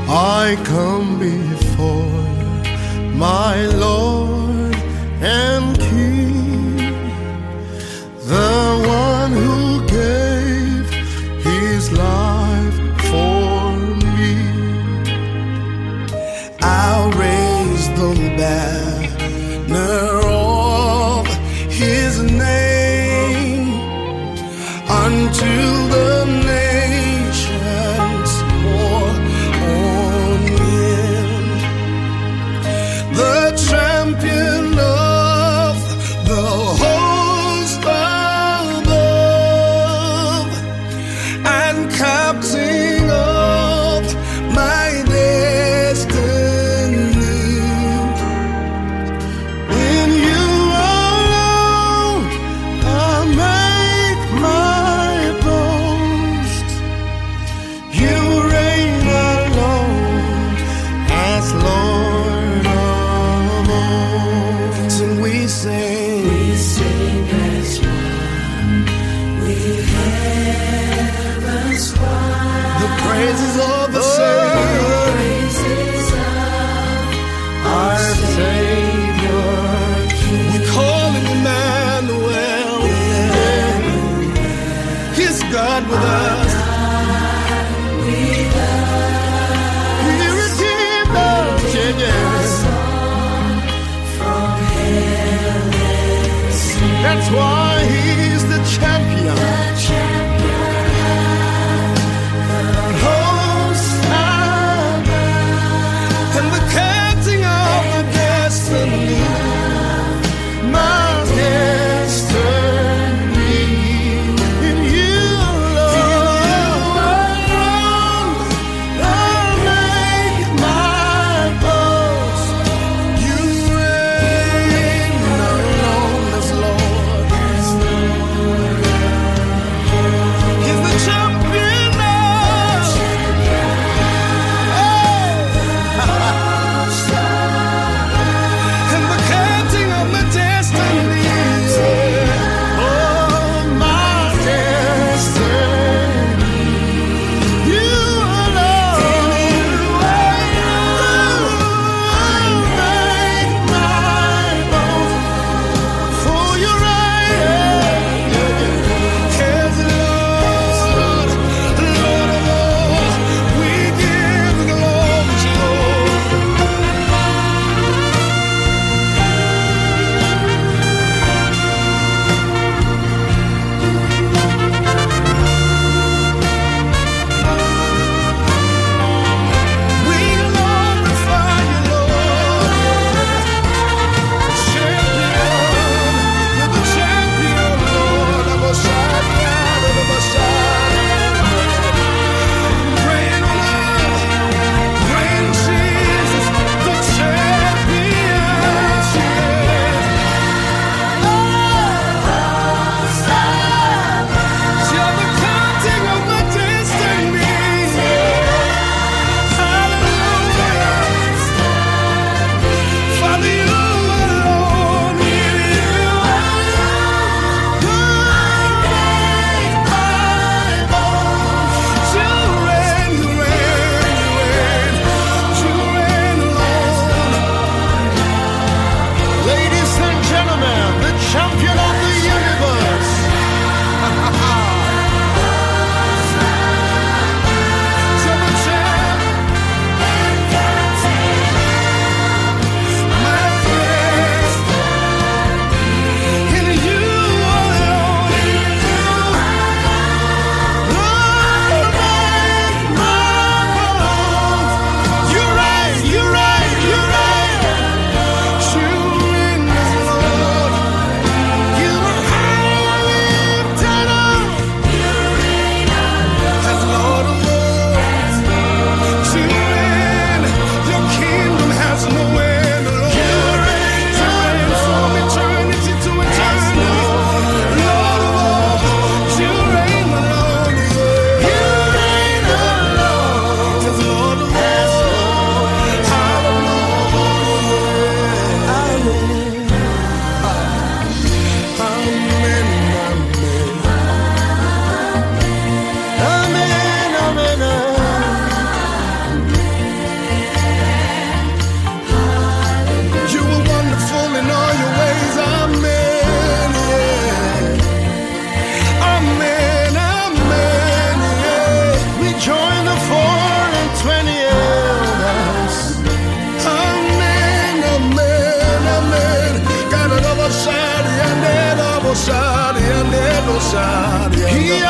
I come before my Lord and King, the one who gave his life for me. I'll raise the banner of his name until the nations pour on him. The champion of the host above and captain of my destiny. In you alone I make my boast. You reign alone as Lord of all. And we sing as one with heaven's choir. the praises of the Savior, Praises of our Savior. King. We call him Emmanuel. He's God with us. He redeemed us. Yeah, yeah. From heaven sing. That's why he's the champion. The champion Host 20 elders. Amen, amen, amen. God, another side, and then other side, and then other side.